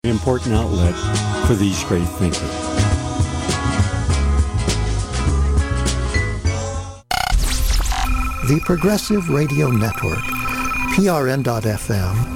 important outlet for these great thinkers. The Progressive Radio Network, PRN.FM.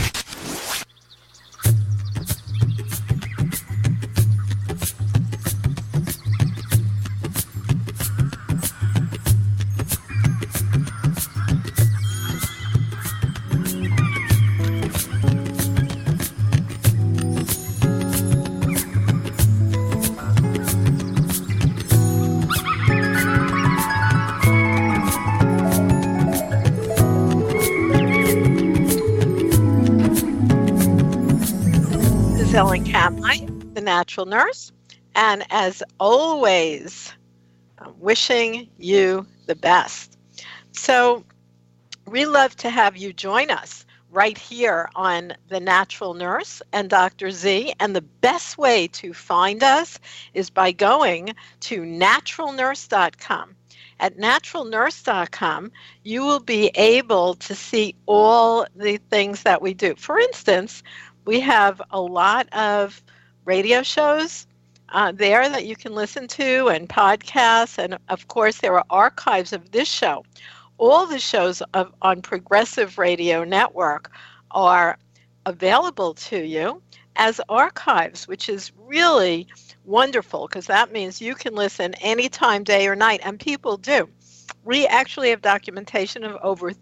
Ellen Camline, the Natural Nurse, and as always, I'm wishing you the best. So we love to have you join us right here on The Natural Nurse and Dr. Z, and the best way to find us is by going to naturalnurse.com. At naturalnurse.com, you will be able to see all the things that we do. For instance, we have a lot of radio shows there that you can listen to and podcasts. And, of course, there are archives of this show. All the shows on Progressive Radio Network are available to you as archives, which is really wonderful because that means you can listen anytime, day or night, and people do. We actually have documentation of over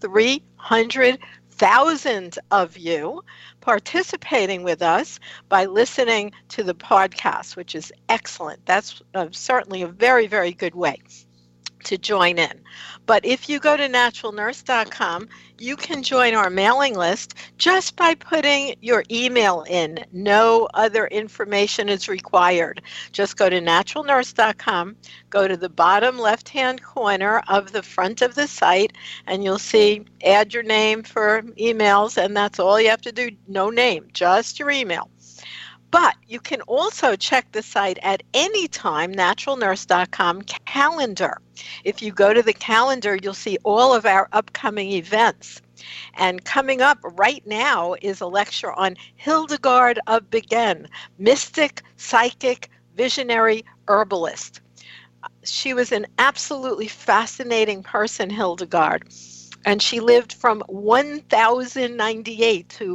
300,000 of you participating with us by listening to the podcast, which is excellent. That's certainly a very, very good way to join in. But if you go to naturalnurse.com, you can join our mailing list just by putting your email in. No other information is required. Just go to naturalnurse.com, go to the bottom left-hand corner of the front of the site, and you'll see add your name for emails, and that's all you have to do. No name, just your email. But you can also check the site at any time, naturalnurse.com calendar. If you go to the calendar, you'll see all of our upcoming events. And coming up right now is a lecture on Hildegard of Bingen, mystic, psychic, visionary herbalist. She was an absolutely fascinating person, Hildegard. And she lived from 1098 to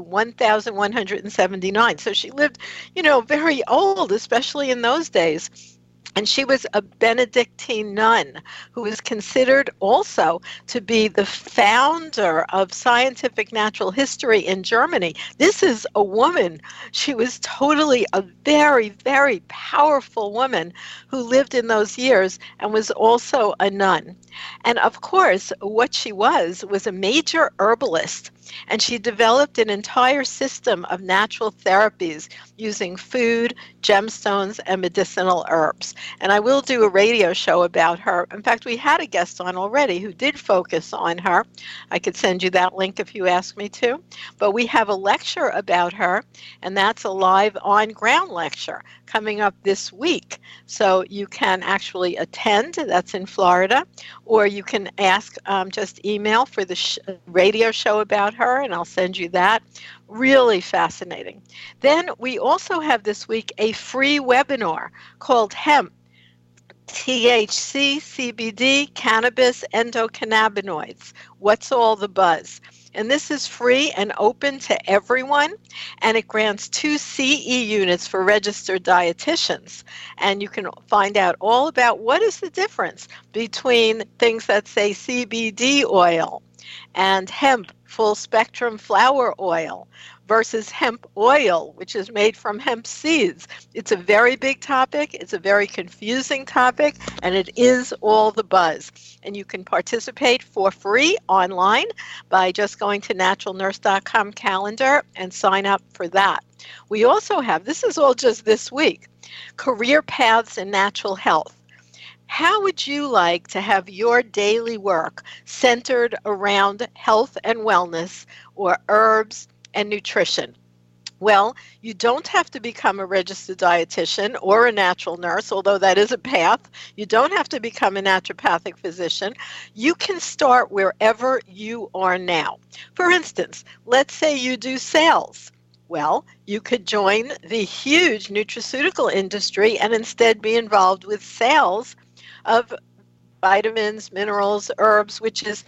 1179. So she lived, very old, especially in those days. And she was a Benedictine nun who was considered also to be the founder of scientific natural history in Germany. This is a woman. She was totally a very, very powerful woman who lived in those years and was also a nun. And of course, what she was a major herbalist. And she developed an entire system of natural therapies using food, gemstones, and medicinal herbs. And I will do a radio show about her. In fact, we had a guest on already who did focus on her. I could send you that link if you ask me to. But we have a lecture about her, and that's a live on-ground lecture coming up this week. So you can actually attend. That's in Florida. Or you can ask, just email for the radio show about her, and I'll send you that. Really fascinating. Then we also have this week a free webinar called Hemp, THC, CBD, cannabis, endocannabinoids. What's all the buzz? And this is free and open to everyone, and it grants 2 CE units for registered dietitians. And you can find out all about what is the difference between things that say CBD oil and hemp full spectrum flower oil versus hemp oil, which is made from hemp seeds. It's a very big topic. It's a very confusing topic, and it is all the buzz. And you can participate for free online by just going to naturalnurse.com calendar and sign up for that. We also have, this is all just this week, career paths in natural health. How would you like to have your daily work centered around health and wellness or herbs and nutrition? Well, you don't have to become a registered dietitian or a natural nurse, although that is a path. You don't have to become a naturopathic physician. You can start wherever you are now. For instance, let's say you do sales. Well, you could join the huge nutraceutical industry and instead be involved with sales of vitamins, minerals, herbs, which is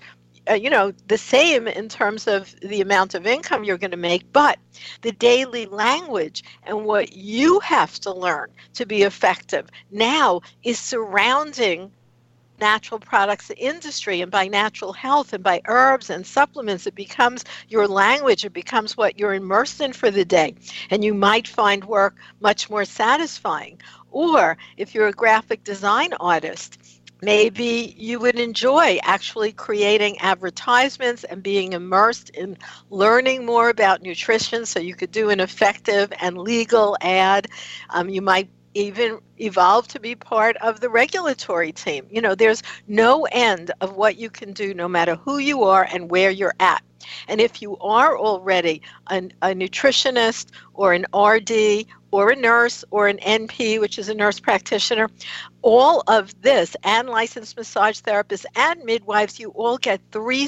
the same in terms of the amount of income you're going to make, but the daily language and what you have to learn to be effective now is surrounding natural products industry, and by natural health and by herbs and supplements. It becomes your language. It becomes what you're immersed in for the day, and you might find work much more satisfying. Or if you're a graphic design artist, maybe you would enjoy actually creating advertisements and being immersed in learning more about nutrition so you could do an effective and legal ad. You might even evolve to be part of the regulatory team. There's no end of what you can do no matter who you are and where you're at. And if you are already a nutritionist or an RD or a nurse or an NP, which is a nurse practitioner, all of this, and licensed massage therapists and midwives, you all get 3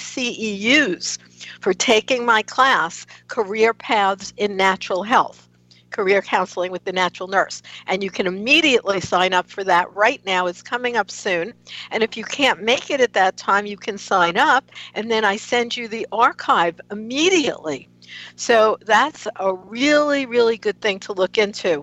CEUs for taking my class, Career Paths in Natural Health. Career Counseling with the Natural Nurse. And you can immediately sign up for that right now. It's coming up soon. And if you can't make it at that time, you can sign up, and then I send you the archive immediately. So that's a really, really good thing to look into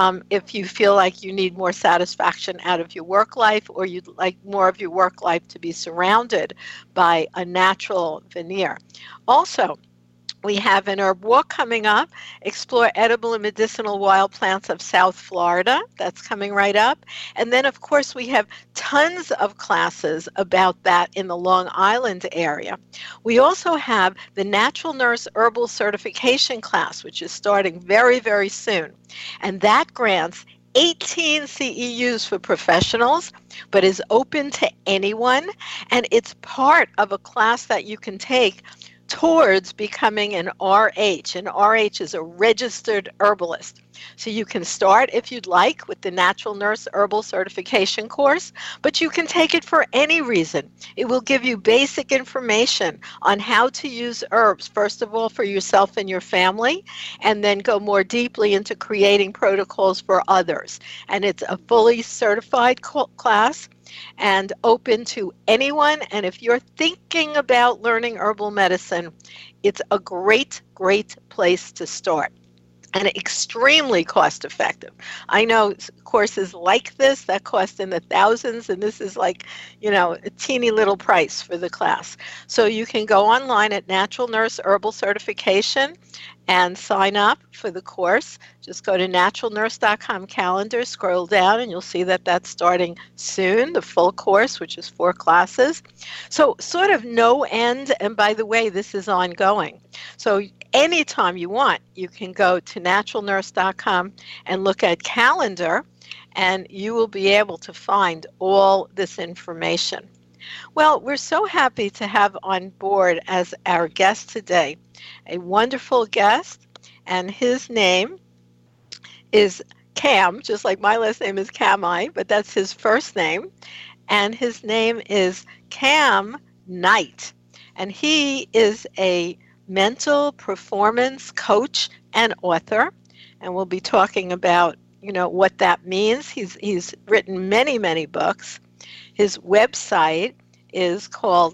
if you feel like you need more satisfaction out of your work life, or you'd like more of your work life to be surrounded by a natural veneer. Also, we have an herb walk coming up, Explore Edible and Medicinal Wild Plants of South Florida. That's coming right up. And then, of course, we have tons of classes about that in the Long Island area. We also have the Natural Nurse Herbal Certification class, which is starting very, very soon. And that grants 18 CEUs for professionals, but is open to anyone. And it's part of a class that you can take towards becoming an RH. An RH is a registered herbalist. So you can start, if you'd like, with the Natural Nurse Herbal Certification course, but you can take it for any reason. It will give you basic information on how to use herbs, first of all, for yourself and your family, and then go more deeply into creating protocols for others. And it's a fully certified class and open to anyone. And if you're thinking about learning herbal medicine, it's a great, great place to start. And extremely cost effective. I know courses like this that cost in the thousands, and this is like, a teeny little price for the class. So you can go online at Natural Nurse Herbal Certification and sign up for the course. Just go to naturalnurse.com calendar, scroll down, and you'll see that that's starting soon, the full course, which is 4 classes. So sort of no end, and by the way, this is ongoing. So anytime you want, you can go to naturalnurse.com and look at calendar, and you will be able to find all this information. Well, we're so happy to have on board as our guest today a wonderful guest, and his name is Cam, just like my last name is Cami, but that's his first name, and his name is Cam Knight, and he is a mental performance coach and author, and we'll be talking about what that means. He's written many, many books. His website is called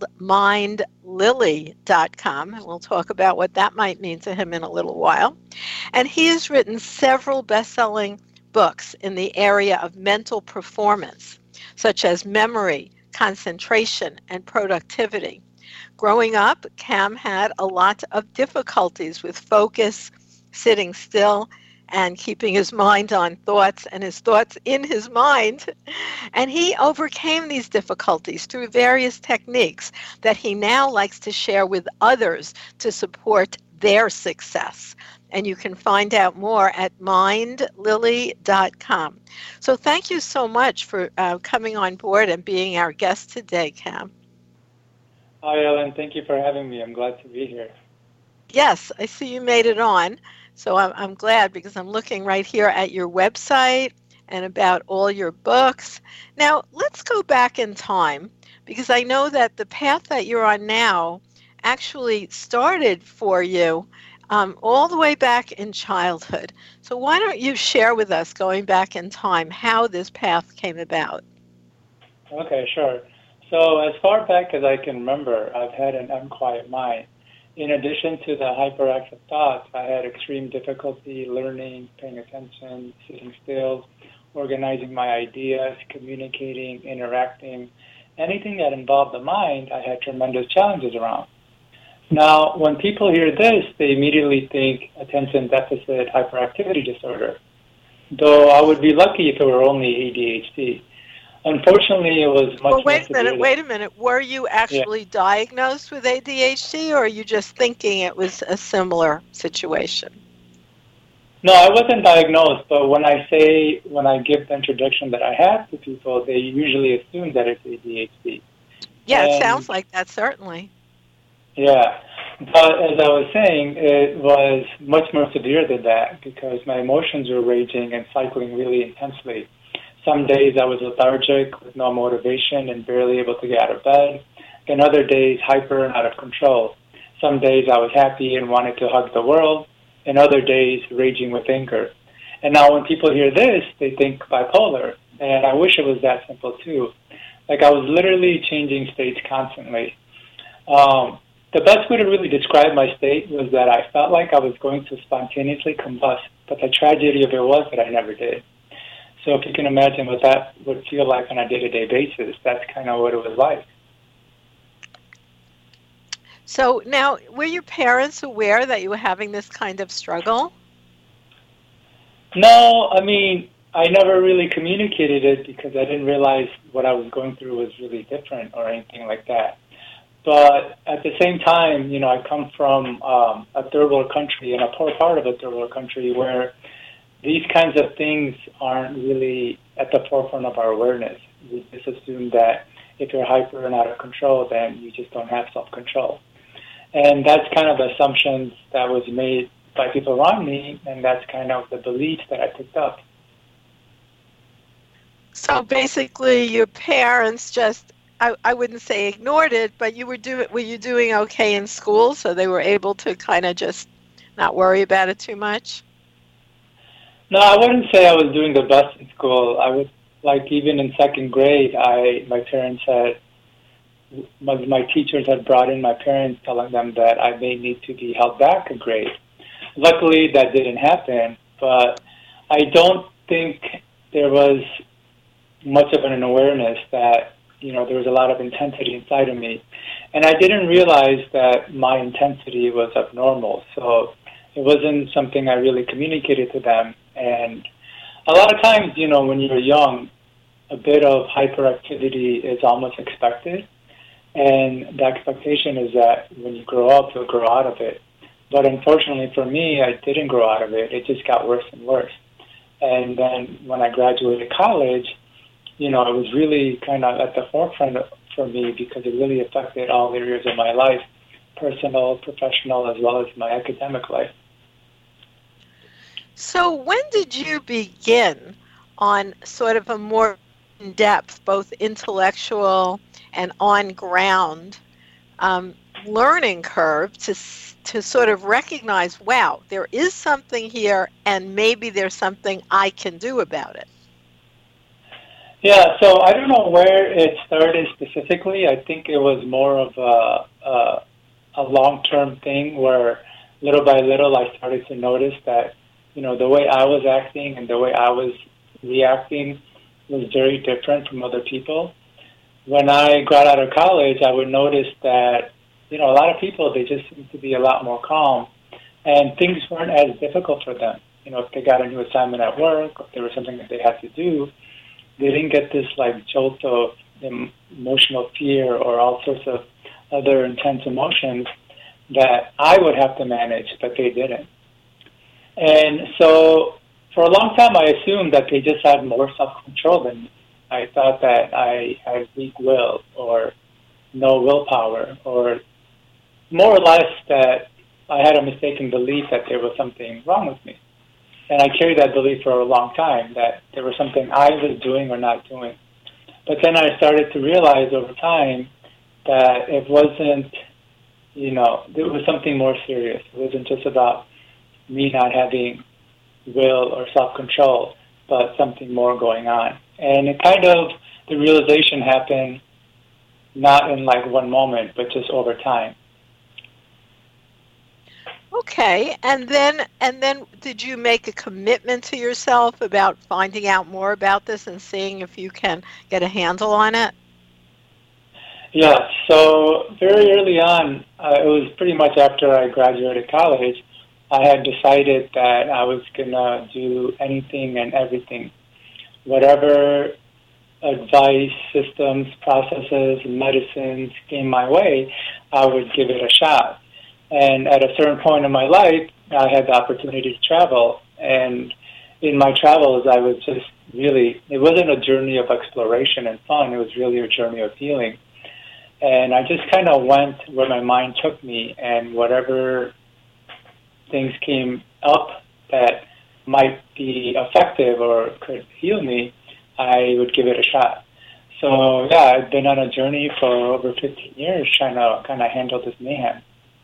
mindlily.com, and we'll talk about what that might mean to him in a little while. And he has written several best-selling books in the area of mental performance, such as memory, concentration, and productivity. Growing up, Cam had a lot of difficulties with focus, sitting still, and keeping his mind on thoughts and his thoughts in his mind. And he overcame these difficulties through various techniques that he now likes to share with others to support their success. And you can find out more at mindlily.com. So thank you so much for coming on board and being our guest today, Cam. Hi, Ellen. Thank you for having me. I'm glad to be here. Yes, I see you made it on. So I'm glad, because I'm looking right here at your website and about all your books. Now, let's go back in time, because I know that the path that you're on now actually started for you all the way back in childhood. So why don't you share with us, going back in time, how this path came about? Okay, sure. So as far back as I can remember, I've had an unquiet mind. In addition to the hyperactive thoughts, I had extreme difficulty learning, paying attention, sitting still, organizing my ideas, communicating, interacting. Anything that involved the mind, I had tremendous challenges around. Now, when people hear this, they immediately think attention deficit hyperactivity disorder, though I would be lucky if it were only ADHD. Unfortunately, it was much Well, more severe. wait a minute. Were you Yeah. actually diagnosed with ADHD, or are you just thinking it was a similar situation? No, I wasn't diagnosed, but when I give the introduction that I have to people, they usually assume that it's ADHD. Yeah, it And sounds like that, certainly. yeah, but as I was saying, it was much more severe than that because my emotions were raging and cycling really intensely. Some days I was lethargic with no motivation and barely able to get out of bed, and other days hyper and out of control. Some days I was happy and wanted to hug the world, and other days raging with anger. And now when people hear this, they think bipolar, and I wish it was that simple too. Like I was literally changing states constantly. The best way to really describe my state was that I felt like I was going to spontaneously combust, but the tragedy of it was that I never did. So if you can imagine what that would feel like on a day-to-day basis, that's kind of what it was like. So now, were your parents aware that you were having this kind of struggle? No, I mean, I never really communicated it because I didn't realize what I was going through was really different or anything like that. But at the same time, you know, I come from a third world country and a poor part of a third world country where these kinds of things aren't really at the forefront of our awareness. We just assume that if you're hyper and out of control, then you just don't have self-control. And that's kind of the assumptions that was made by people around me, and that's kind of the beliefs that I picked up. So basically, your parents just, I wouldn't say ignored it, but were you doing okay in school, so they were able to kind of just not worry about it too much? No, I wouldn't say I was doing the best in school. I would, like, even in second grade, my teachers had brought in my parents telling them that I may need to be held back a grade. Luckily, that didn't happen, but I don't think there was much of an awareness that, you know, there was a lot of intensity inside of me. And I didn't realize that my intensity was abnormal, so it wasn't something I really communicated to them. And a lot of times, you know, when you're young, a bit of hyperactivity is almost expected. And the expectation is that when you grow up, you'll grow out of it. But unfortunately for me, I didn't grow out of it. It just got worse and worse. And then when I graduated college, you know, it was really kind of at the forefront for me because it really affected all areas of my life, personal, professional, as well as my academic life. So when did you begin on sort of a more in-depth, both intellectual and on-ground learning curve to sort of recognize, wow, there is something here and maybe there's something I can do about it? Yeah, so I don't know where it started specifically. I think it was more of a long-term thing where little by little I started to notice that, you know, the way I was acting and the way I was reacting was very different from other people. When I got out of college, I would notice that, you know, a lot of people, they just seem to be a lot more calm, and things weren't as difficult for them. You know, if they got a new assignment at work, or if there was something that they had to do, they didn't get this, like, jolt of emotional fear or all sorts of other intense emotions that I would have to manage, but they didn't. And so for a long time, I assumed that they just had more self-control than me. I thought that I had weak will or no willpower, or more or less that I had a mistaken belief that there was something wrong with me. And I carried that belief for a long time, that there was something I was doing or not doing. But then I started to realize over time that it wasn't there was something more serious. It wasn't just about me not having will or self-control, but something more going on. And it kind of, the realization happened not in like one moment, but just over time. Okay, and then did you make a commitment to yourself about finding out more about this and seeing if you can get a handle on it? Yeah, so very early on, it was pretty much after I graduated college, I had decided that I was going to do anything and everything. Whatever advice, systems, processes, medicines came my way, I would give it a shot. And at a certain point in my life, I had the opportunity to travel. And in my travels, I was just really, it wasn't a journey of exploration and fun, it was really a journey of healing. And I just kind of went where my mind took me, and whatever things came up that might be effective or could heal me, I would give it a shot. So, yeah, I've been on a journey for over 15 years trying to kind of handle this mayhem.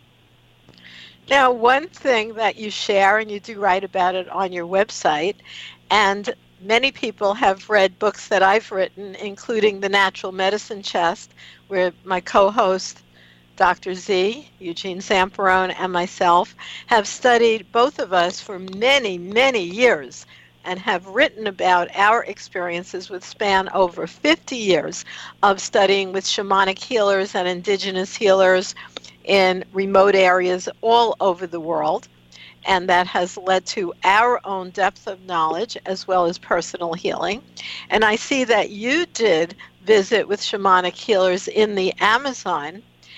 Now, one thing that you share, and you do write about it on your website, and many people have read books that I've written, including The Natural Medicine Chest, where my co-host, Dr. Z, Eugene Zamperone, and myself have studied, both of us, for many, many years, and have written about our experiences which span over 50 years of studying with shamanic healers and indigenous healers in remote areas all over the world. And that has led to our own depth of knowledge as well as personal healing. And I see that you did visit with shamanic healers in the Amazon,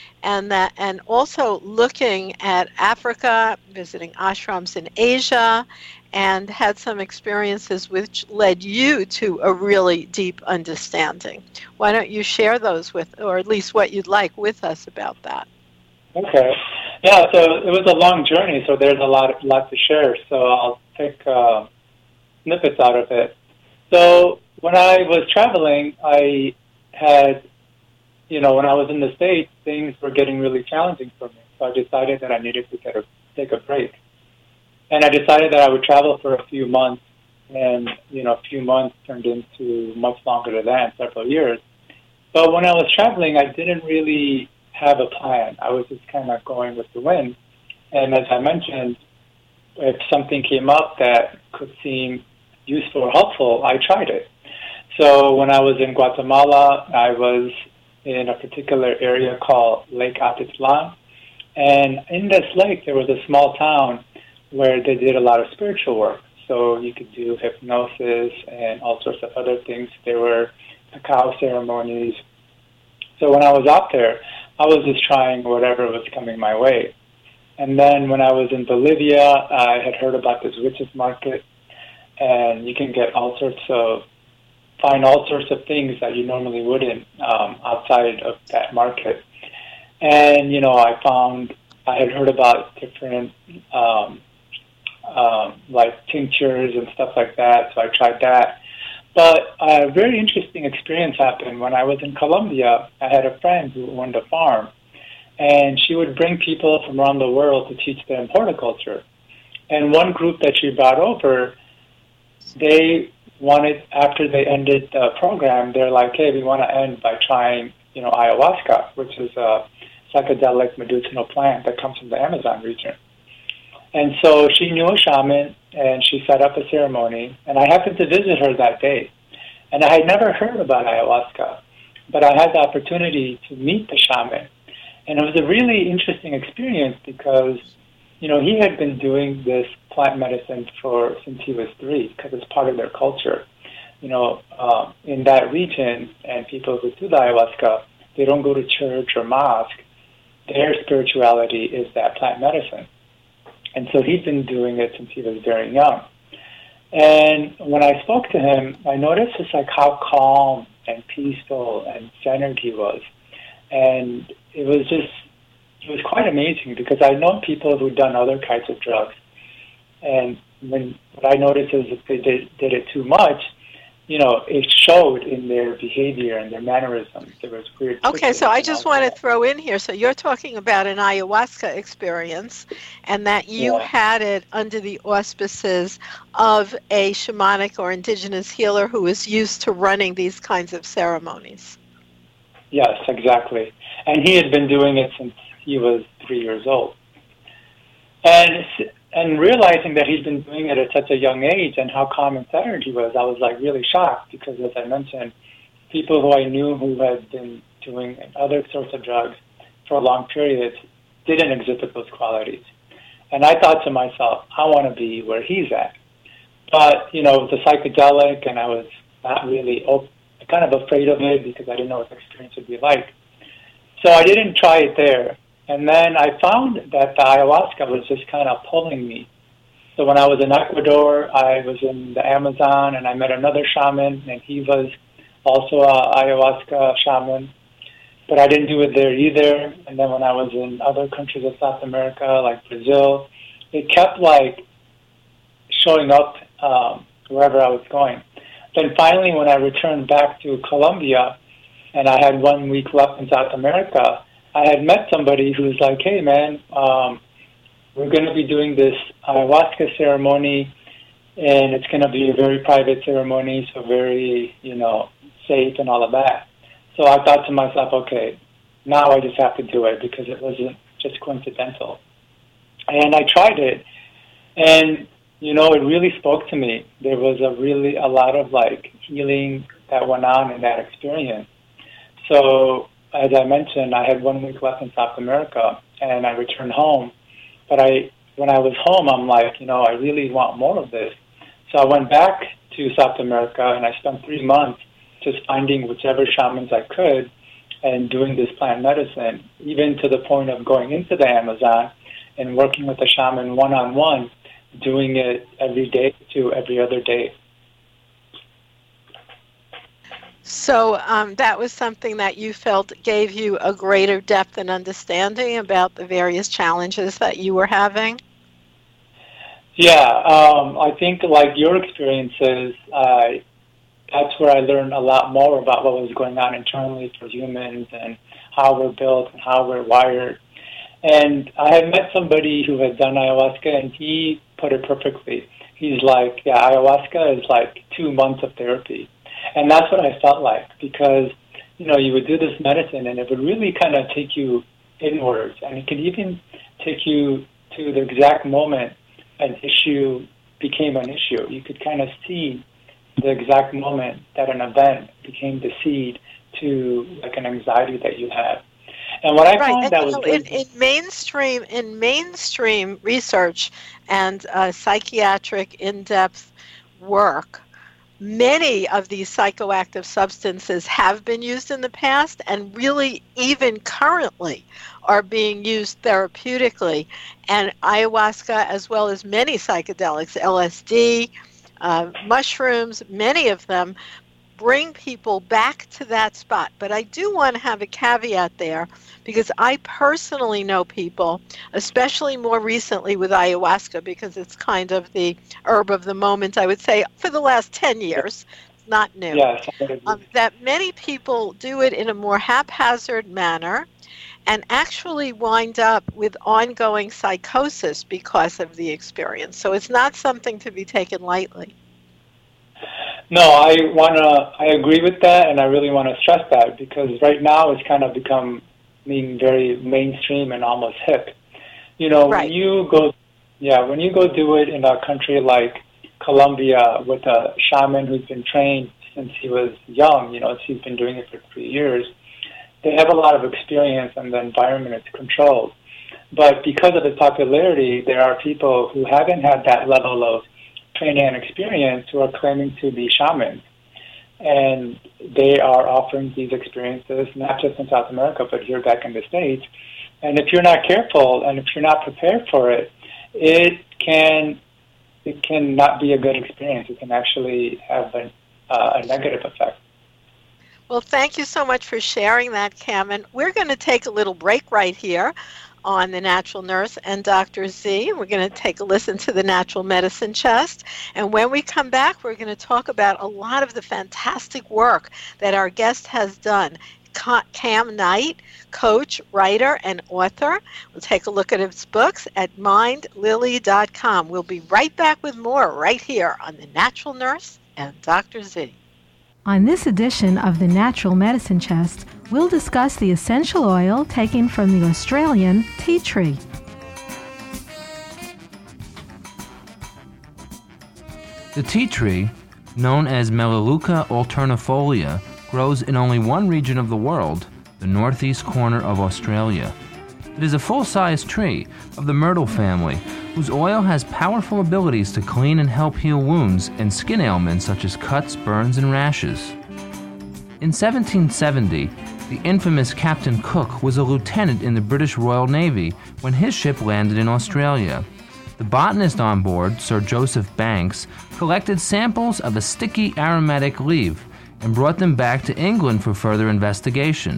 and also looking at Africa, visiting ashrams in Asia, and had some experiences which led you to a really deep understanding. Why don't you share those with, or at least what you'd like, with us about that? Okay. Yeah, so it was a long journey, so there's a lot to share. So I'll take snippets out of it. So when I was traveling, I had, when I was in the States, things were getting really challenging for me. So I decided that I needed to take a break. And I decided that I would travel for a few months, and, a few months turned into much longer than that, several years. But when I was traveling, I didn't really have a plan. I was just kind of going with the wind. And as I mentioned, if something came up that could seem useful or helpful, I tried it. So when I was in Guatemala, I was in a particular area called Lake Atitlan. And in this lake, there was a small town where they did a lot of spiritual work. So you could do hypnosis and all sorts of other things. There were cacao ceremonies. So when I was out there, I was just trying whatever was coming my way. And then when I was in Bolivia, I had heard about this witches market, and you can get find all sorts of things that you normally wouldn't outside of that market. And, I had heard about different like tinctures and stuff like that, so I tried that. But a very interesting experience happened when I was in Colombia. I had a friend who owned a farm, and she would bring people from around the world to teach them horticulture. And one group that she brought over, they wanted, after they ended the program, they're like, hey, we want to end by trying, ayahuasca, which is a psychedelic medicinal plant that comes from the Amazon region. And so she knew a shaman, and she set up a ceremony, and I happened to visit her that day. And I had never heard about ayahuasca, but I had the opportunity to meet the shaman. And it was a really interesting experience because, he had been doing this plant medicine since he was 3, because it's part of their culture. In that region, and people who do the ayahuasca, they don't go to church or mosque. Their spirituality is that plant medicine. And so he'd been doing it since he was very young. And when I spoke to him, I noticed just like how calm and peaceful and centered he was. And it was quite amazing because I know people who've done other kinds of drugs. And what I noticed is if they did it too much, it showed in their behavior and their mannerisms. There was weird Okay, twitches so I and just all want to that. throw in here. So you're talking about an ayahuasca experience and that you Yeah. had it under the auspices of a shamanic or indigenous healer who was used to running these kinds of ceremonies. Yes, exactly. And he had been doing it since he was 3 years old. And and realizing that he'd been doing it at such a young age and how calm and centered he was, I was like really shocked because, as I mentioned, people who I knew who had been doing other sorts of drugs for a long period didn't exhibit those qualities. And I thought to myself, I want to be where he's at. But, it was a psychedelic, and I was not really kind of afraid of it because I didn't know what the experience would be like. So I didn't try it there. And then I found that the ayahuasca was just kind of pulling me. So when I was in Ecuador, I was in the Amazon, and I met another shaman, and he was also a ayahuasca shaman. But I didn't do it there either. And then when I was in other countries of South America, like Brazil, it kept showing up wherever I was going. Then finally, when I returned back to Colombia, and I had 1 week left in South America, I had met somebody who was like, hey, man, we're going to be doing this ayahuasca ceremony, and it's going to be a very private ceremony, so very, safe and all of that. So I thought to myself, okay, now I just have to do it because it wasn't just coincidental. And I tried it, and, it really spoke to me. There was a lot of, healing that went on in that experience. So, as I mentioned, I had 1 week left in South America, and I returned home. But when I was home, I'm like, I really want more of this. So I went back to South America, and I spent 3 months just finding whichever shamans I could and doing this plant medicine, even to the point of going into the Amazon and working with the shaman one-on-one, doing it every day to every other day. So that was something that you felt gave you a greater depth and understanding about the various challenges that you were having? Yeah, I think like your experiences, that's where I learned a lot more about what was going on internally for humans and how we're built and how we're wired. And I had met somebody who had done ayahuasca, and he put it perfectly. He's like, yeah, ayahuasca is like 2 months of therapy. And that's what I felt like because, you would do this medicine and it would really kind of take you inwards. And it could even take you to the exact moment an issue became an issue. You could kind of see the exact moment that an event became the seed to like an anxiety that you had. And what I Right, found and that was really in mainstream research and psychiatric in-depth work, many of these psychoactive substances have been used in the past and really even currently are being used therapeutically. And ayahuasca, as well as many psychedelics, LSD, mushrooms, many of them bring people back to that spot. But I do want to have a caveat there because I personally know people, especially more recently with ayahuasca, because it's kind of the herb of the moment, I would say, for the last 10 years. It's not new. yes, That many people do it in a more haphazard manner and actually wind up with ongoing psychosis because of the experience. So it's not something to be taken lightly. No, I agree with that, and I really want to stress that because right now it's kind of become being very mainstream and almost hip. Right. When you go do it in a country like Colombia with a shaman who's been trained since he was young, he's been doing it for 3 years, they have a lot of experience and the environment is controlled. But because of its popularity, there are people who haven't had that level of training and experience who are claiming to be shamans. And they are offering these experiences, not just in South America, but here back in the States. And if you're not careful and if you're not prepared for it, it can not be a good experience. It can actually have a negative effect. Well, thank you so much for sharing that, Cam. And we're going to take a little break right here on The Natural Nurse and Dr. Z. We're going to take a listen to the Natural Medicine Chest. And when we come back, we're going to talk about a lot of the fantastic work that our guest has done. Cam Knight, coach, writer, and author. We'll take a look at his books at mindlily.com. We'll be right back with more right here on The Natural Nurse and Dr. Z. On this edition of the Natural Medicine Chest, we'll discuss the essential oil taken from the Australian tea tree. The tea tree, known as Melaleuca alternifolia, grows in only one region of the world, the northeast corner of Australia. It is a full-size tree of the myrtle family, whose oil has powerful abilities to clean and help heal wounds and skin ailments such as cuts, burns, and rashes. In 1770, the infamous Captain Cook was a lieutenant in the British Royal Navy when his ship landed in Australia. The botanist on board, Sir Joseph Banks, collected samples of a sticky aromatic leaf and brought them back to England for further investigation.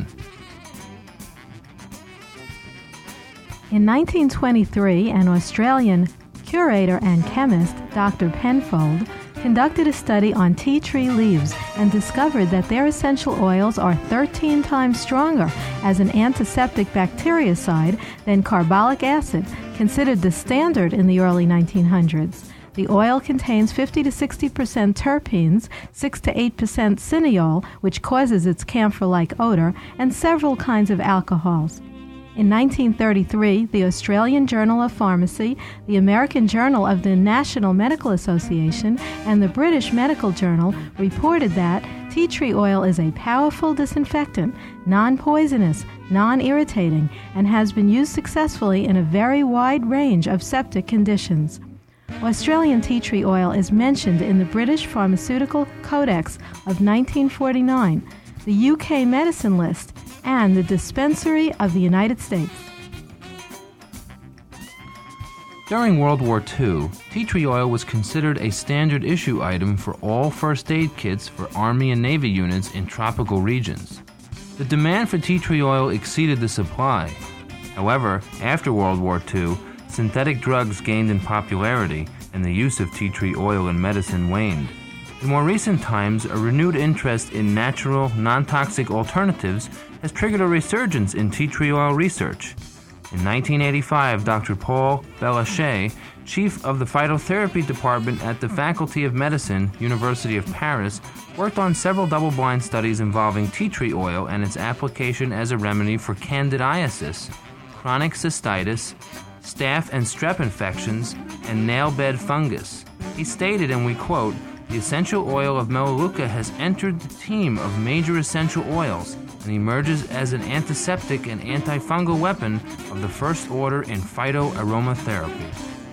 In 1923, an Australian curator and chemist, Dr. Penfold, conducted a study on tea tree leaves and discovered that their essential oils are 13 times stronger as an antiseptic bactericide than carbolic acid, considered the standard in the early 1900s. The oil contains 50 to 60% terpenes, 6 to 8% cineol, which causes its camphor-like odor, and several kinds of alcohols. In 1933, the Australian Journal of Pharmacy, the American Journal of the National Medical Association, and the British Medical Journal reported that tea tree oil is a powerful disinfectant, non-poisonous, non-irritating, and has been used successfully in a very wide range of septic conditions. Australian tea tree oil is mentioned in the British Pharmaceutical Codex of 1949, the UK Medicine List, and the Dispensary of the United States. During World War II, tea tree oil was considered a standard issue item for all first aid kits for Army and Navy units in tropical regions. The demand for tea tree oil exceeded the supply. However, after World War II, synthetic drugs gained in popularity and the use of tea tree oil in medicine waned. In more recent times, a renewed interest in natural, non-toxic alternatives has triggered a resurgence in tea tree oil research. In 1985, Dr. Paul Belachet, chief of the phytotherapy department at the Faculty of Medicine, University of Paris, worked on several double-blind studies involving tea tree oil and its application as a remedy for candidiasis, chronic cystitis, staph and strep infections, and nail bed fungus. He stated, and we quote, "The essential oil of Melaleuca has entered the team of major essential oils and emerges as an antiseptic and antifungal weapon of the first order in phytoaromatherapy."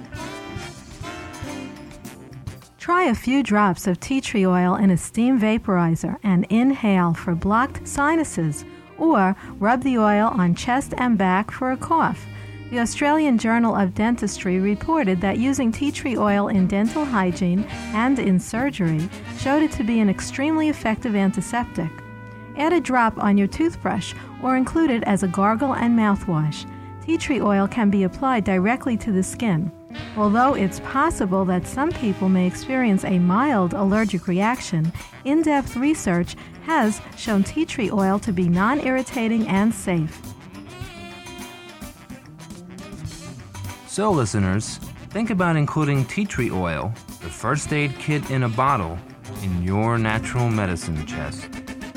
Try a few drops of tea tree oil in a steam vaporizer and inhale for blocked sinuses, or rub the oil on chest and back for a cough. The Australian Journal of Dentistry reported that using tea tree oil in dental hygiene and in surgery showed it to be an extremely effective antiseptic. Add a drop on your toothbrush or include it as a gargle and mouthwash. Tea tree oil can be applied directly to the skin. Although it's possible that some people may experience a mild allergic reaction, in-depth research has shown tea tree oil to be non-irritating and safe. So, listeners, think about including tea tree oil, the first aid kit in a bottle, in your natural medicine chest.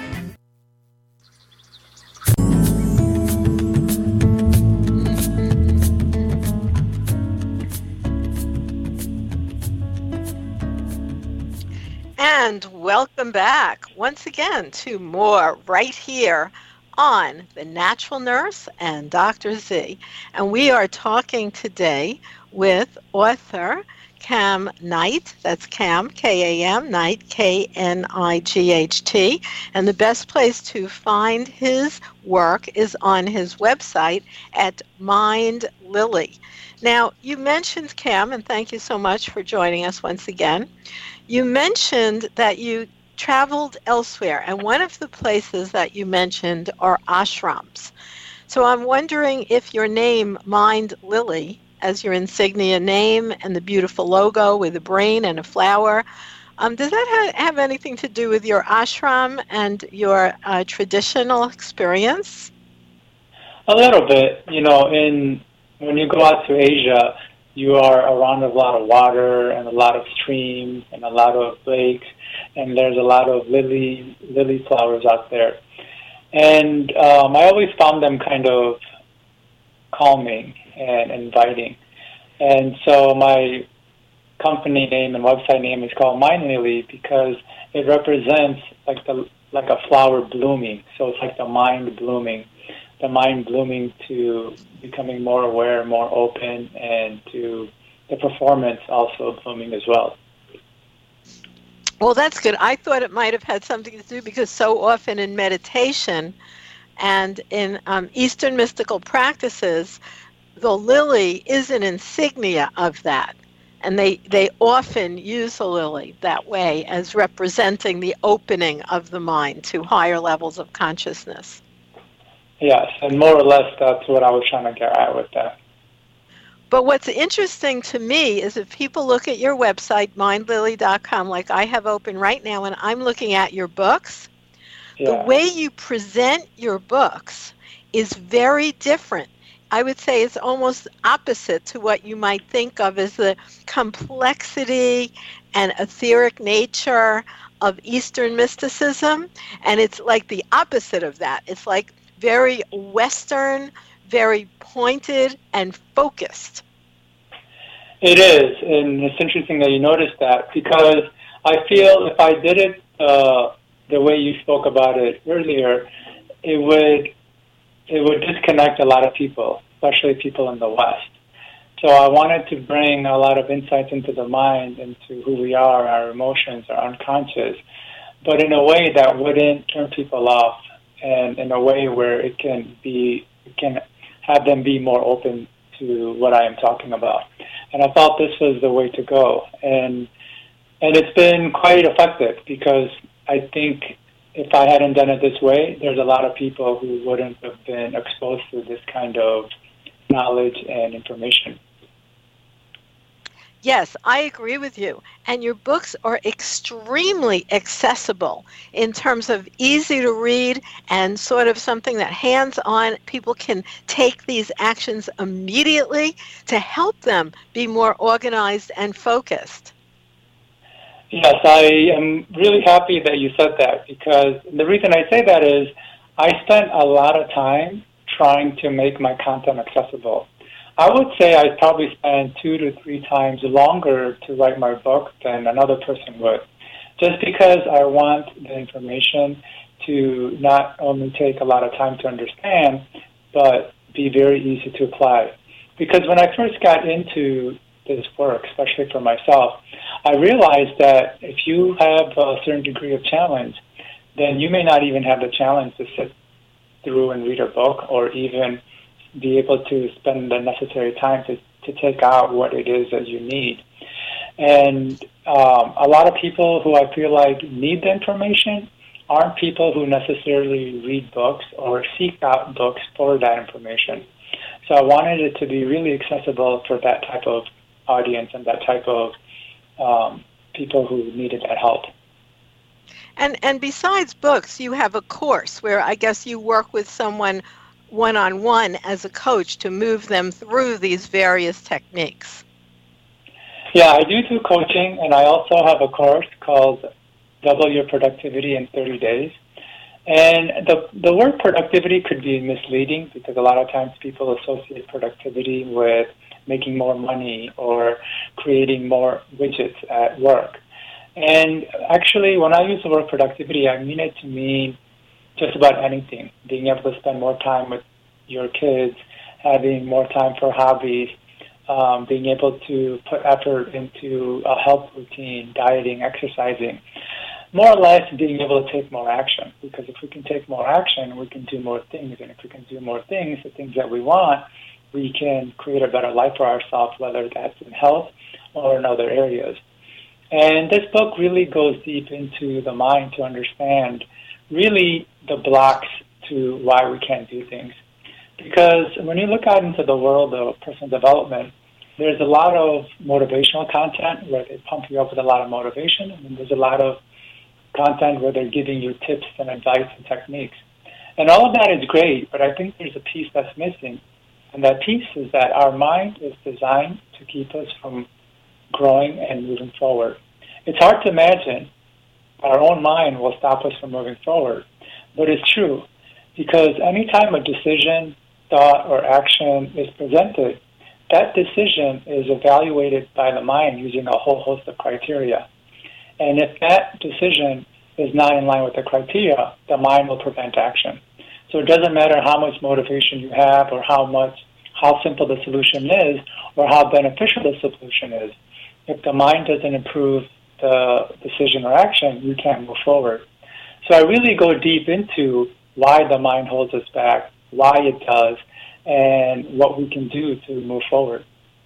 And welcome back once again to more right here on The Natural Nurse and Dr. Z. And we are talking today with author Cam Knight. That's Cam, K-A-M, Knight, K-N-I-G-H-T. And the best place to find his work is on his website at Mind Lily. Now, you mentioned, Cam, and thank you so much for joining us once again. You mentioned that you traveled elsewhere, and one of the places that you mentioned are ashrams. So I'm wondering if your name, Mind Lily, as your insignia name and the beautiful logo with a brain and a flower, does that have anything to do with your ashram and your traditional experience? A little bit. When you go out to Asia, you are around a lot of water and a lot of streams and a lot of lakes, and there's a lot of lily flowers out there. And I always found them kind of calming and inviting. And so my company name and website name is called Mind Lily because it represents like a flower blooming. So it's like the mind blooming to becoming more aware, more open, and to the performance also blooming as well. Well, that's good. I thought it might have had something to do because so often in meditation and in Eastern mystical practices, the lily is an insignia of that. And they often use the lily that way as representing the opening of the mind to higher levels of consciousness. Yes, and more or less that's what I was trying to get at with that. But what's interesting to me is if people look at your website, mindlily.com, like I have open right now, and I'm looking at your books, the way you present your books is very different. I would say it's almost opposite to what you might think of as the complexity and etheric nature of Eastern mysticism. And it's like the opposite of that. It's like very Western, very pointed and focused. It is, and it's interesting that you noticed that because I feel if I did it the way you spoke about it earlier, it would disconnect a lot of people, especially people in the West. So I wanted to bring a lot of insights into the mind, into who we are, our emotions, our unconscious, but in a way that wouldn't turn people off, and in a way where it can have them be more open to what I am talking about. And I thought this was the way to go. And it's been quite effective because I think if I hadn't done it this way, there's a lot of people who wouldn't have been exposed to this kind of knowledge and information. Yes, I agree with you. And your books are extremely accessible in terms of easy to read and sort of something that hands-on people can take these actions immediately to help them be more organized and focused. Yes, I am really happy that you said that because the reason I say that is I spent a lot of time trying to make my content accessible. I would say I probably spend 2 to 3 times longer to write my book than another person would, just because I want the information to not only take a lot of time to understand, but be very easy to apply. Because when I first got into this work, especially for myself, I realized that if you have a certain degree of challenge, then you may not even have the challenge to sit through and read a book or even be able to spend the necessary time to take out what it is that you need. And a lot of people who I feel like need the information aren't people who necessarily read books or seek out books for that information. So I wanted it to be really accessible for that type of audience and that type of people who needed that help. And besides books, you have a course where I guess you work with someone one-on-one as a coach to move them through these various techniques. Yeah, I do coaching, and I also have a course called Double Your Productivity in 30 Days. And the word productivity could be misleading because a lot of times people associate productivity with making more money or creating more widgets at work. And actually, when I use the word productivity, I mean it to mean just about anything, being able to spend more time with your kids, having more time for hobbies, being able to put effort into a health routine, dieting, exercising, more or less being able to take more action. Because if we can take more action, we can do more things. And if we can do more things, the things that we want, we can create a better life for ourselves, whether that's in health or in other areas. And this book really goes deep into the mind to understand really the blocks to why we can't do things. Because when you look out into the world of personal development, there's a lot of motivational content where they pump you up with a lot of motivation, and there's a lot of content where they're giving you tips and advice and techniques. And all of that is great, but I think there's a piece that's missing. And that piece is that our mind is designed to keep us from growing and moving forward. It's hard to imagine our own mind will stop us from moving forward, but it's true, because anytime a decision, thought, or action is presented, that decision is evaluated by the mind using a whole host of criteria. And if that decision is not in line with the criteria, the mind will prevent action. So it doesn't matter how much motivation you have or how simple the solution is or how beneficial the solution is. If the mind doesn't improve the decision or action, you can't move forward. So I really go deep into why the mind holds us back, why it does, and what we can do to move forward.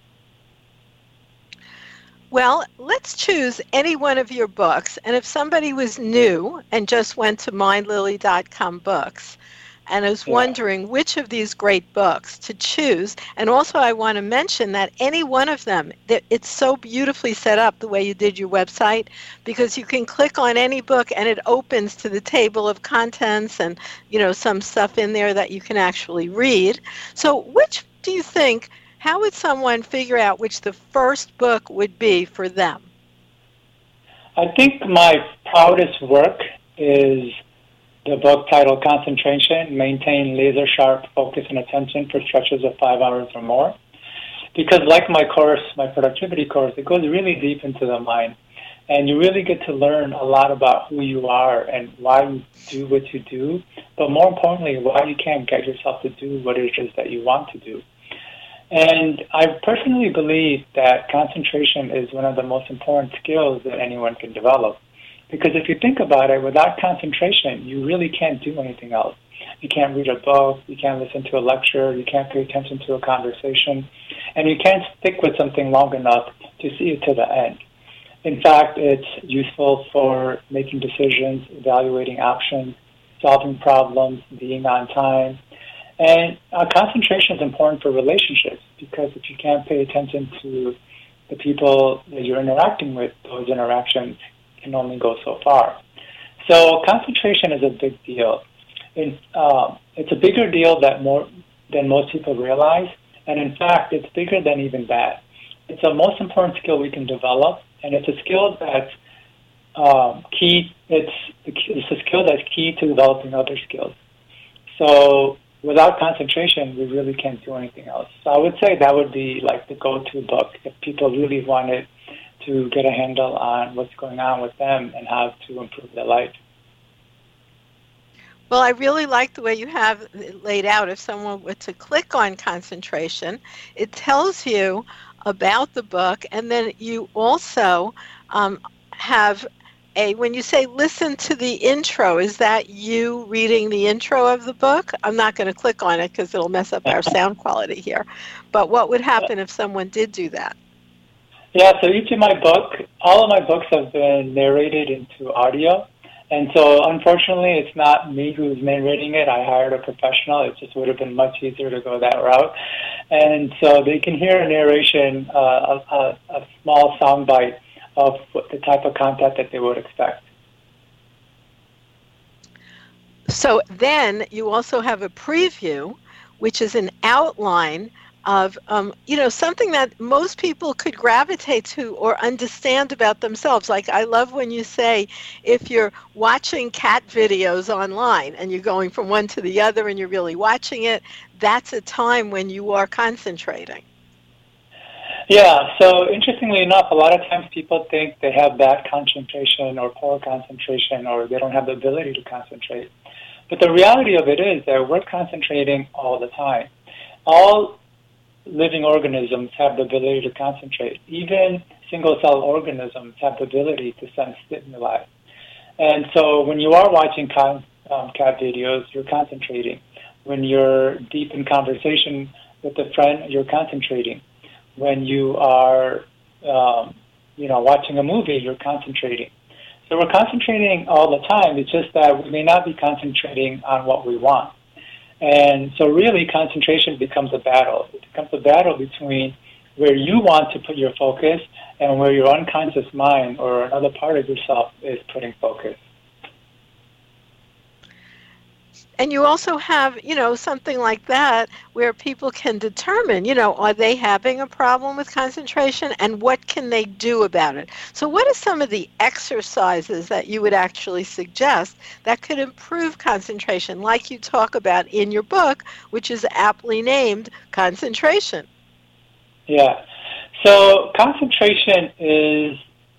Well, let's choose any one of your books. And if somebody was new and just went to mindlily.com books and is wondering which of these great books to choose, and also I want to mention that any one of them, it's so beautifully set up the way you did your website, because you can click on any book and it opens to the table of contents and, some stuff in there that you can actually read. So which do you think, how would someone figure out which the first book would be for them? I think my proudest work is the book titled Concentration, Maintain Laser Sharp Focus and Attention for Stretches of 5 hours or More. Because like my course, my productivity course, it goes really deep into the mind. And you really get to learn a lot about who you are and why you do what you do, but more importantly, why you can't get yourself to do what it is that you want to do. And I personally believe that concentration is one of the most important skills that anyone can develop. Because if you think about it, without concentration, you really can't do anything else. You can't read a book, you can't listen to a lecture, you can't pay attention to a conversation, and you can't stick with something long enough to see it to the end. In fact, it's useful for making decisions, evaluating options, solving problems, being on time. And concentration is important for relationships, because if you can't pay attention to the people that you're interacting with, those interactions can only go so far. So concentration is a big deal. It's a bigger deal than most people realize, and in fact, it's bigger than even that. It's the most important skill we can develop, and it's a skill that's key. It's a skill that's key to developing other skills. So without concentration, we really can't do anything else. So I would say that would be like the go-to book if people really wanted to get a handle on what's going on with them and how to improve their life. Well, I really like the way you have it laid out. If someone were to click on concentration, it tells you about the book, and then you also have when you say listen to the intro, is that you reading the intro of the book? I'm not going to click on it because it'll mess up our sound quality here. But what would happen if someone did do that? Yeah, so all of my books have been narrated into audio. And so, unfortunately, it's not me who's narrating it. I hired a professional. It just would have been much easier to go that route. And so they can hear a narration, a small soundbite of the type of content that they would expect. So then you also have a preview, which is an outline of something that most people could gravitate to or understand about themselves. Like, I love when you say, if you're watching cat videos online and you're going from one to the other and you're really watching it, that's a time when you are concentrating. Yeah, so interestingly enough, a lot of times people think they have bad concentration or poor concentration, or they don't have the ability to concentrate. But the reality of it is that we're concentrating all the time. All living organisms have the ability to concentrate. Even single-cell organisms have the ability to sense stimuli. And so when you are watching cat videos, you're concentrating. When you're deep in conversation with a friend, you're concentrating. When you are, watching a movie, you're concentrating. So we're concentrating all the time. It's just that we may not be concentrating on what we want. And so really concentration becomes a battle. It becomes a battle between where you want to put your focus and where your unconscious mind or another part of yourself is putting focus. And you also have, something like that where people can determine, are they having a problem with concentration and what can they do about it? So what are some of the exercises that you would actually suggest that could improve concentration, like you talk about in your book, which is aptly named Concentration? Yeah. So concentration is,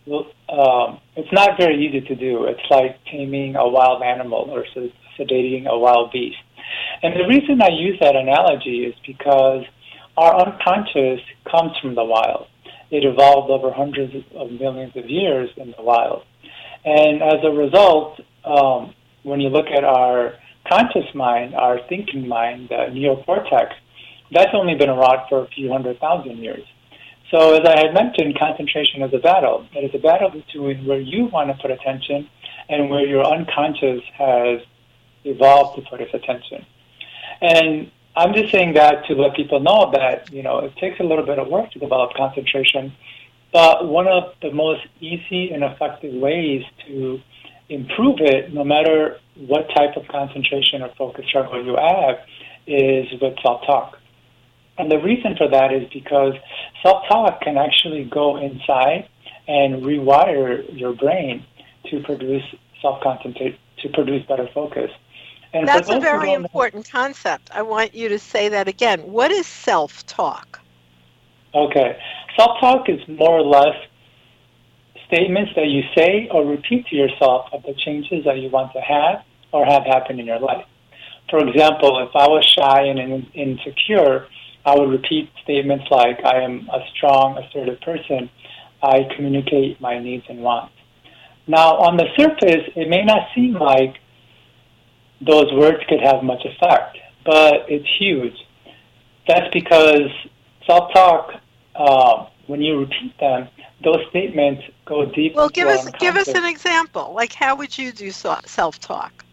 it's not very easy to do. It's like taming a wild animal or sedating a wild beast. And the reason I use that analogy is because our unconscious comes from the wild. It evolved over hundreds of millions of years in the wild. And as a result, when you look at our conscious mind, our thinking mind, the neocortex, that's only been around for a few 100,000 years. So as I had mentioned, concentration is a battle. It is a battle between where you want to put attention and where your unconscious has evolved to put its attention. And I'm just saying that to let people know that, it takes a little bit of work to develop concentration, but one of the most easy and effective ways to improve it, no matter what type of concentration or focus struggle you have, is with self-talk. And the reason for that is because self-talk can actually go inside and rewire your brain to produce to produce better focus. And that's a very important concept. I want you to say that again. What is self-talk? Okay. Self-talk is more or less statements that you say or repeat to yourself of the changes that you want to have or have happen in your life. For example, if I was shy and insecure, I would repeat statements like, I am a strong, assertive person. I communicate my needs and wants. Now, on the surface, it may not seem like those words could have much effect, but it's huge. That's because self-talk, when you repeat them, those statements go deep. Well, give us an example. Like, how would you do self-talk?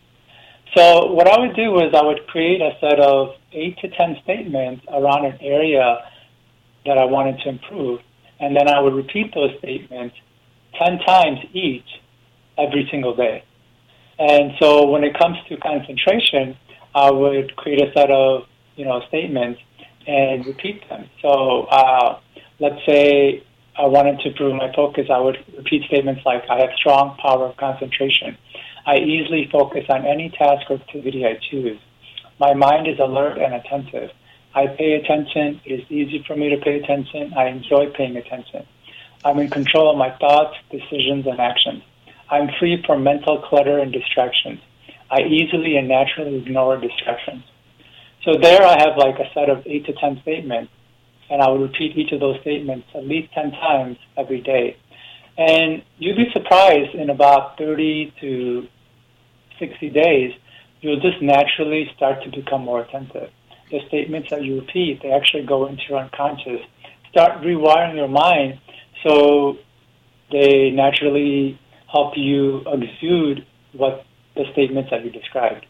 So what I would do is I would create a set of 8 to 10 statements around an area that I wanted to improve, and then I would repeat those statements 10 times each every single day. And so when it comes to concentration, I would create a set of, statements and repeat them. So let's say I wanted to improve my focus, I would repeat statements like, I have strong power of concentration. I easily focus on any task or activity I choose. My mind is alert and attentive. I pay attention. It is easy for me to pay attention. I enjoy paying attention. I'm in control of my thoughts, decisions, and actions. I'm free from mental clutter and distractions. I easily and naturally ignore distractions. So there I have like a set of 8 to 10 statements, and I would repeat each of those statements at least 10 times every day. And you'd be surprised, in about 30 to 60 days, you'll just naturally start to become more attentive. The statements that you repeat, they actually go into your unconscious. Start rewiring your mind so they naturally help you exude what the statements that you described.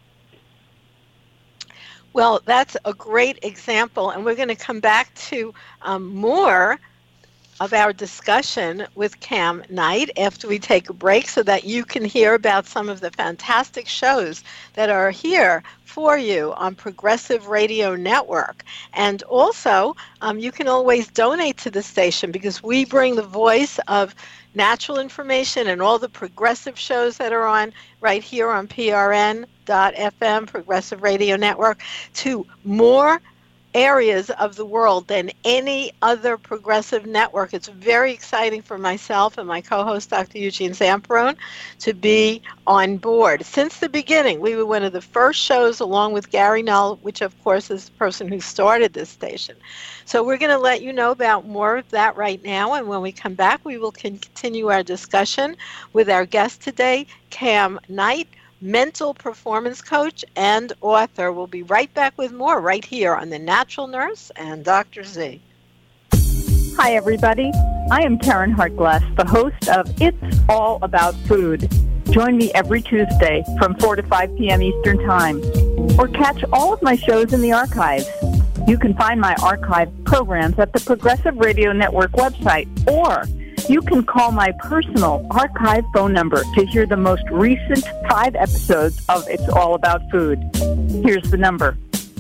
Well, that's a great example, and we're going to come back to more of our discussion with Cam Knight after we take a break so that you can hear about some of the fantastic shows that are here for you on Progressive Radio Network. And also, you can always donate to the station because we bring the voice of natural information and all the progressive shows that are on right here on PRN.FM, Progressive Radio Network, to more areas of the world than any other progressive network. It's very exciting for myself and my co-host, Dr. Eugene Zamperone, to be on board. Since the beginning, we were one of the first shows along with Gary Null, which of course is the person who started this station. So we're going to let you know about more of that right now, and when we come back, we will continue our discussion with our guest today, Cam Knight, mental performance coach and author. We'll be right back with more right here on The Natural Nurse and Dr. Z. Hi, everybody. I am Karen Hartglass, the host of It's All About Food. Join me every Tuesday from 4 to 5 p.m. Eastern Time. or catch all of my shows in the archives. You can find my archived programs at the Progressive Radio Network website, or you can call my personal archive phone number to hear the most recent 5 episodes of It's All About Food. Here's the number,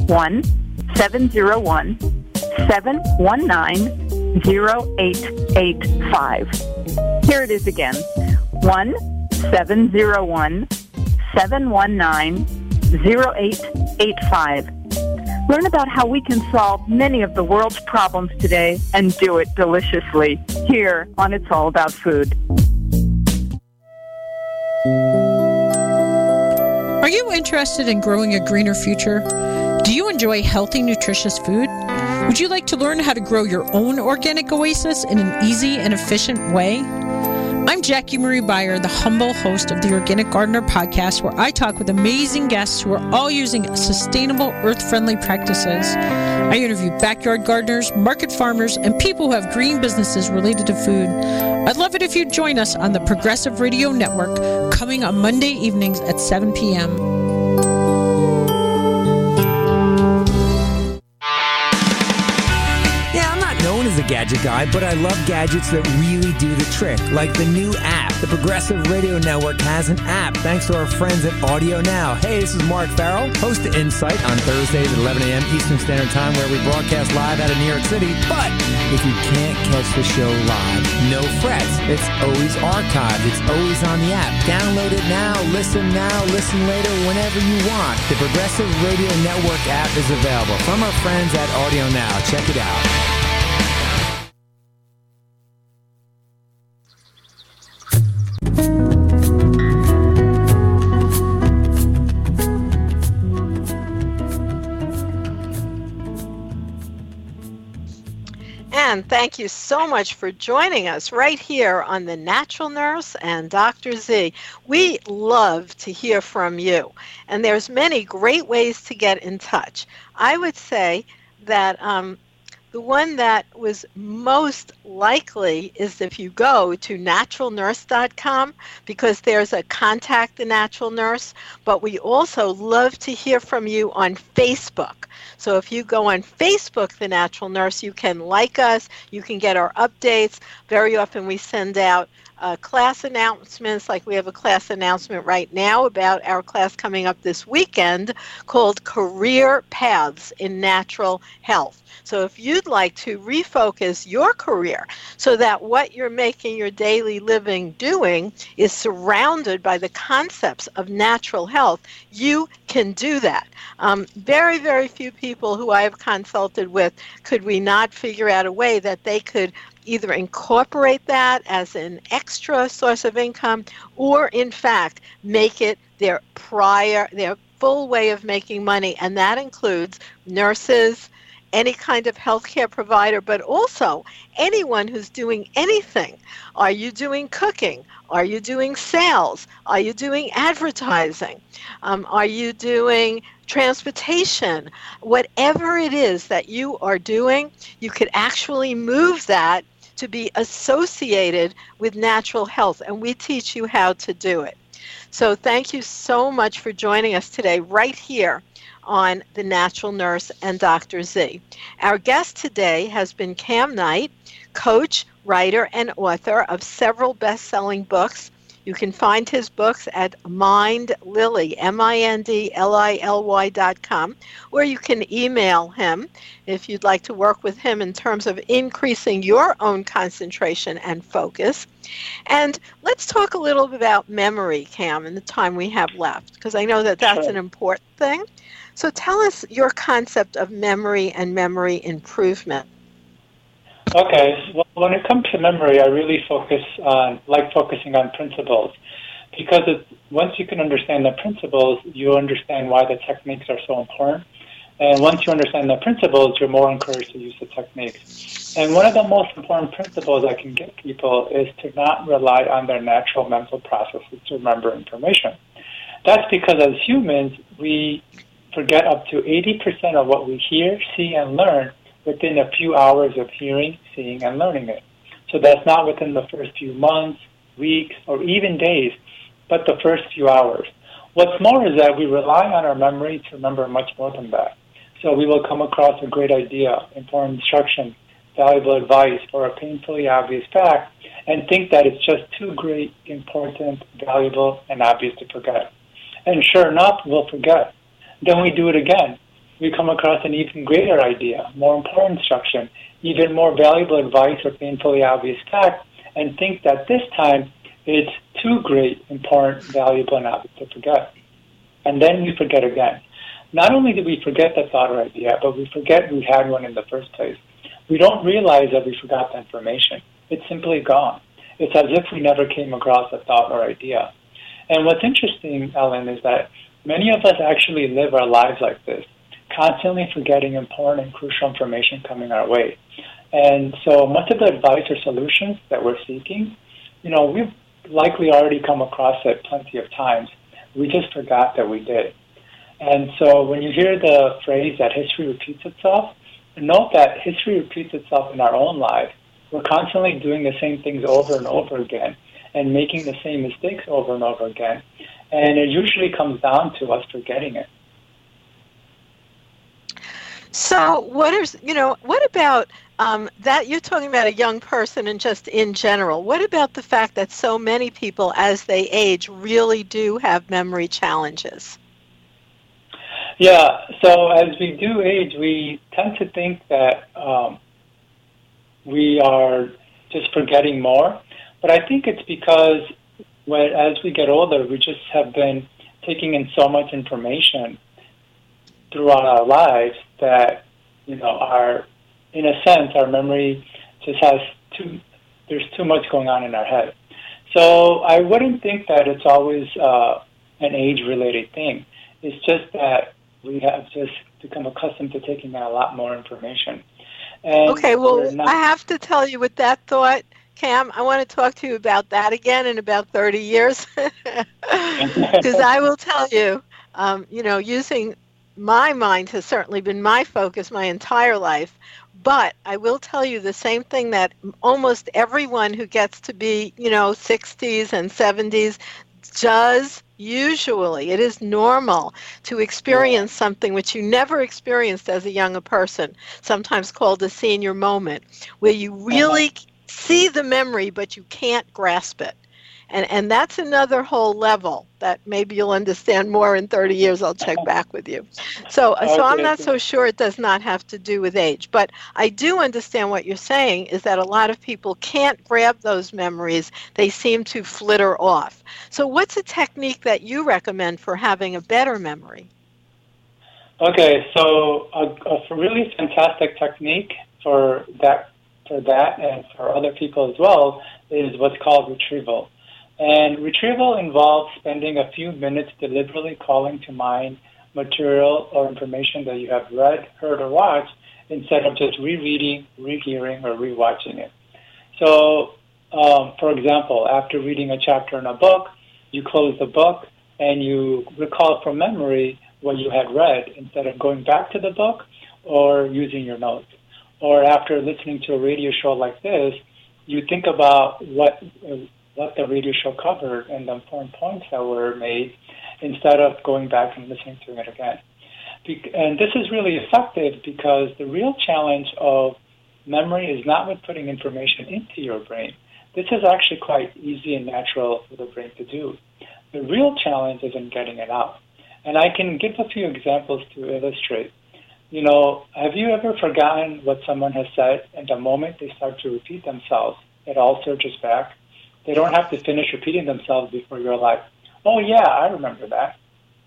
1-701-719-0885. Here it is again, 1-701-719-0885. Learn about how we can solve many of the world's problems today and do it deliciously here on It's All About Food. Are you interested in growing a greener future? Do you enjoy healthy, nutritious food? Would you like to learn how to grow your own organic oasis in an easy and efficient way? I'm Jackie Marie Beyer, the humble host of the Organic Gardener podcast, where I talk with amazing guests who are all using sustainable, earth-friendly practices. I interview backyard gardeners, market farmers, and people who have green businesses related to food. I'd love it if you'd join us on the Progressive Radio Network, coming on Monday evenings at 7 p.m. Known as a gadget guy, but I love gadgets that really do the trick, like the new app. The Progressive Radio Network has an app thanks to our friends at Audio Now. Hey, this is Mark Farrell, host of Insight on Thursdays at 11 a.m. Eastern Standard Time, where we broadcast live out of New York City. But if you can't catch the show live, no frets. It's always archived. It's always on the app. Download it now, listen later, whenever you want. The Progressive Radio Network app is available from our friends at Audio Now. Check it out. And thank you so much for joining us right here on The Natural Nurse and Dr. Z. We love to hear from you, and there's many great ways to get in touch. I would say that the one that was most likely is if you go to naturalnurse.com, because there's a Contact the Natural Nurse, but we also love to hear from you on Facebook. So if you go on Facebook, The Natural Nurse, you can like us, you can get our updates. Very often we send out class announcements, like we have a class announcement right now about our class coming up this weekend called Career Paths in Natural Health. So if you'd like to refocus your career so that what you're making your daily living doing is surrounded by the concepts of natural health, you can do that. Very, very few people who I have consulted with could we not figure out a way that they could either incorporate that as an extra source of income or, in fact, make it their full way of making money. And that includes nurses, any kind of healthcare provider, but also anyone who's doing anything. Are you doing cooking? Are you doing sales? Are you doing advertising? Are you doing transportation? Whatever it is that you are doing, you could actually move that to be associated with natural health, and we teach you how to do it. So thank you so much for joining us today right here on The Natural Nurse and Dr. Z. Our guest today has been Cam Knight, coach, writer, and author of several best-selling books. You can find his books at MindLily, MindLily.com, where you can email him if you'd like to work with him in terms of increasing your own concentration and focus. And let's talk a little bit about memory, Cam, in the time we have left, because I know that that's an important thing. So tell us your concept of memory and memory improvement. Okay. Well, when it comes to memory, I really focusing on principles, because once you can understand the principles, you understand why the techniques are so important. And once you understand the principles, you're more encouraged to use the techniques. And one of the most important principles I can give people is to not rely on their natural mental processes to remember information. That's because as humans, we forget up to 80% of what we hear, see, and learn within a few hours of hearing, seeing, and learning it. So that's not within the first few months, weeks, or even days, but the first few hours. What's more is that we rely on our memory to remember much more than that. So we will come across a great idea, important instruction, valuable advice, or a painfully obvious fact, and think that it's just too great, important, valuable, and obvious to forget. And sure enough, we'll forget. Then we do it again. We come across an even greater idea, more important instruction, even more valuable advice or painfully obvious fact, and think that this time it's too great, important, valuable, and obvious to forget. And then we forget again. Not only do we forget the thought or idea, but we forget we had one in the first place. We don't realize that we forgot the information. It's simply gone. It's as if we never came across a thought or idea. And what's interesting, Ellen, is that many of us actually live our lives like this, constantly forgetting important and crucial information coming our way. And so much of the advice or solutions that we're seeking, we've likely already come across it plenty of times. We just forgot that we did. And so when you hear the phrase that history repeats itself, note that history repeats itself in our own lives. We're constantly doing the same things over and over again and making the same mistakes over and over again. And it usually comes down to us forgetting it. So what about that you're talking about a young person and just in general? What about the fact that so many people as they age really do have memory challenges? Yeah, so as we do age, we tend to think that we are just forgetting more. But I think it's because as we get older, we just have been taking in so much information throughout our lives that, in a sense, our memory just there's too much going on in our head. So I wouldn't think that it's always an age-related thing. It's just that we have just become accustomed to taking in a lot more information. And okay, well, I have to tell you with that thought, Cam, I want to talk to you about that again in about 30 years. Because I will tell you, using my mind has certainly been my focus my entire life. But I will tell you the same thing that almost everyone who gets to be, 60s and 70s does usually. It is normal to experience something which you never experienced as a younger person, sometimes called a senior moment, where you really see the memory, but you can't grasp it. And that's another whole level that maybe you'll understand more in 30 years. I'll check back with you. So I'm not so sure it does not have to do with age. But I do understand what you're saying is that a lot of people can't grab those memories. They seem to flitter off. So what's a technique that you recommend for having a better memory? Okay, so a really fantastic technique for that and for other people as well is what's called retrieval. And retrieval involves spending a few minutes deliberately calling to mind material or information that you have read, heard, or watched instead of just rereading, rehearing, or rewatching it. So, for example, after reading a chapter in a book, you close the book and you recall from memory what you had read instead of going back to the book or using your notes. Or after listening to a radio show like this, you think about what the radio show covered and the important points that were made instead of going back and listening to it again. And this is really effective because the real challenge of memory is not with putting information into your brain. This is actually quite easy and natural for the brain to do. The real challenge is in getting it out. And I can give a few examples to illustrate. Have you ever forgotten what someone has said, and the moment they start to repeat themselves, it all surges back? They don't have to finish repeating themselves before you're like, oh yeah, I remember that.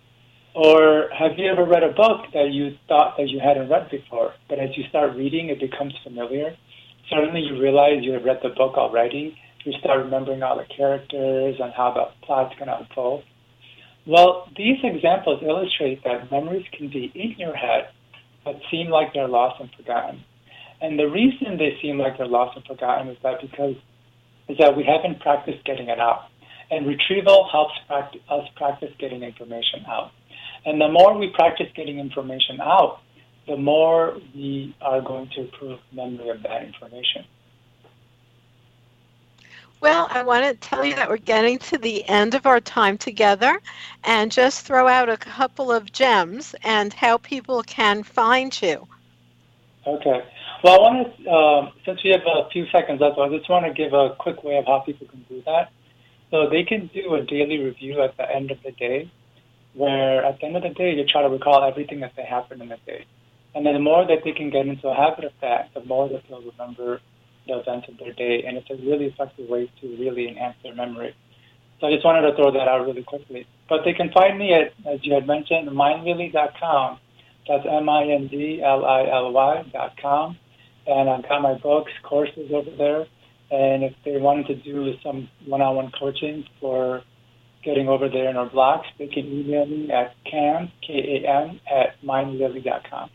Or have you ever read a book that you thought that you hadn't read before, but as you start reading, it becomes familiar? Suddenly you realize you have read the book already. You start remembering all the characters and how the plot's going to unfold. Well, these examples illustrate that memories can be in your head, but seem like they're lost and forgotten. And the reason they seem like they're lost and forgotten is that we haven't practiced getting it out. And retrieval helps us practice getting information out. And the more we practice getting information out, the more we are going to improve memory of that information. Well, I want to tell you that we're getting to the end of our time together and just throw out a couple of gems and how people can find you. Okay. Well, I want to, since we have a few seconds left, I just want to give a quick way of how people can do that. So they can do a daily review at the end of the day, where at the end of the day, you try to recall everything that happened in the day. And then the more that they can get into a habit of that, the more that they'll remember the events of their day. And it's a really effective way to really enhance their memory. So I just wanted to throw that out really quickly. But they can find me at, as you had mentioned, mindlily.com. That's mindlily.com. And I've got my books, courses over there. And if they wanted to do some one-on-one coaching for getting over there in our blocks, they can email me at Cam, K-A-M, at mindlily.com.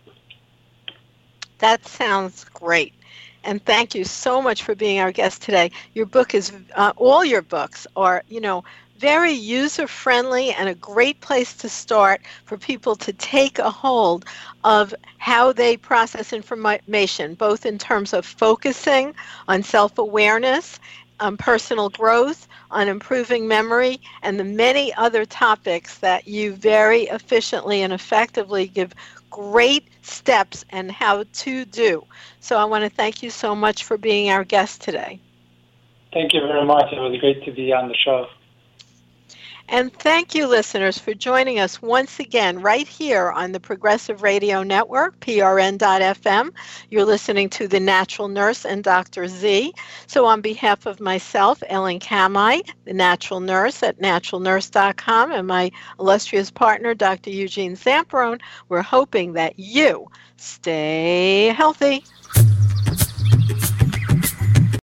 That sounds great. And thank you so much for being our guest today. Your book is, all your books are, very user-friendly and a great place to start for people to take a hold of how they process information, both in terms of focusing on self-awareness, on personal growth, on improving memory, and the many other topics that you very efficiently and effectively give great steps and how to do. So I want to thank you so much for being our guest today. Thank you very much. It was great to be on the show. And thank you, listeners, for joining us once again right here on the Progressive Radio Network, PRN.FM. You're listening to The Natural Nurse and Dr. Z. So on behalf of myself, Ellen Kamai, the Natural Nurse at naturalnurse.com, and my illustrious partner, Dr. Eugene Zamperone, we're hoping that you stay healthy.